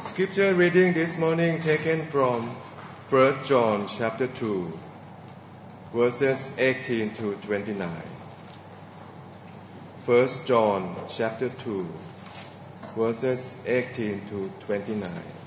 Scripture reading this morning taken from 1 John chapter 2, verses 18 to 29. 1 John chapter 2, verses 18 to 29.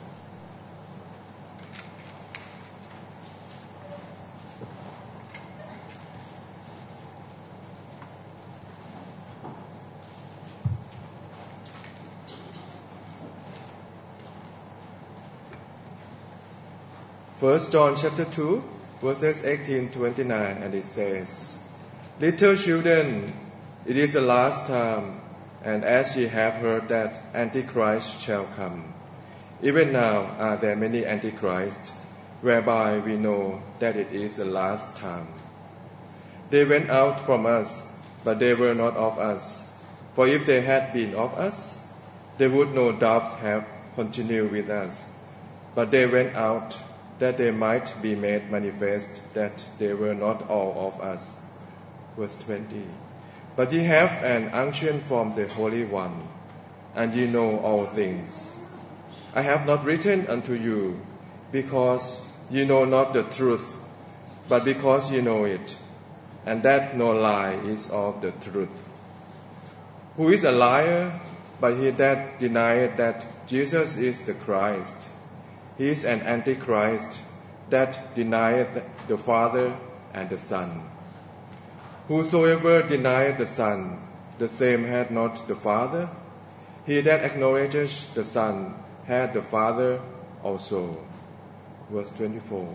First John chapter 2, verses 18 to 29, and it says, Little children, it is the last time, and as ye have heard that Antichrist shall come, even now are there many Antichrists, whereby we know that it is the last time. They went out from us, but they were not of us. For if they had been of us, they would no doubt have continued with us. But they went out that they might be made manifest that they were not all of us. Verse 20. But ye have an unction from the Holy One, and ye know all things. I have not written unto you, because ye know not the truth, but because ye know it, and that no lie is of the truth. Who is a liar, but he that denieth that Jesus is the Christ? He is an Antichrist that denieth the Father and the Son. Whosoever denieth the Son, the same hath not the Father. He that acknowledgeth the Son hath the Father also. Verse 24.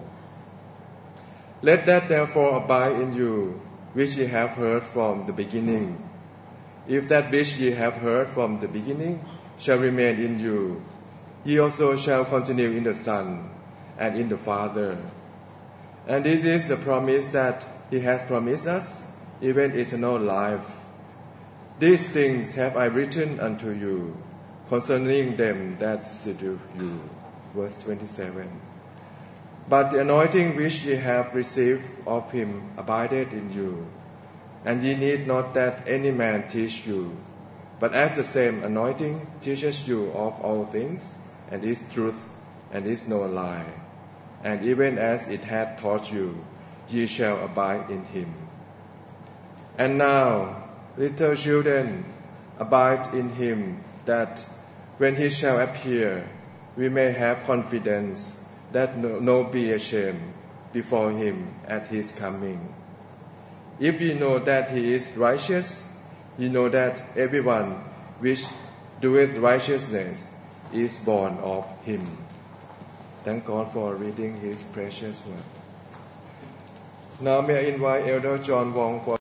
Let that therefore abide in you, which ye have heard from the beginning. If that which ye have heard from the beginning shall remain in you, ye also shall continue in the Son and in the Father. And this is the promise that he has promised us, even eternal life. These things have I written unto you, concerning them that seduce you. Verse 27. But the anointing which ye have received of him abideth in you, and ye need not that any man teach you, but as the same anointing teaches you of all things, and is truth, and is no lie. And even as it hath taught you, ye shall abide in him. And now, little children, abide in him, that when he shall appear, we may have confidence that no be ashamed before him at his coming. If ye know that he is righteous, ye know that everyone which doeth righteousness is born of him. Thank God for reading his precious word. Now may I invite Elder John Wong for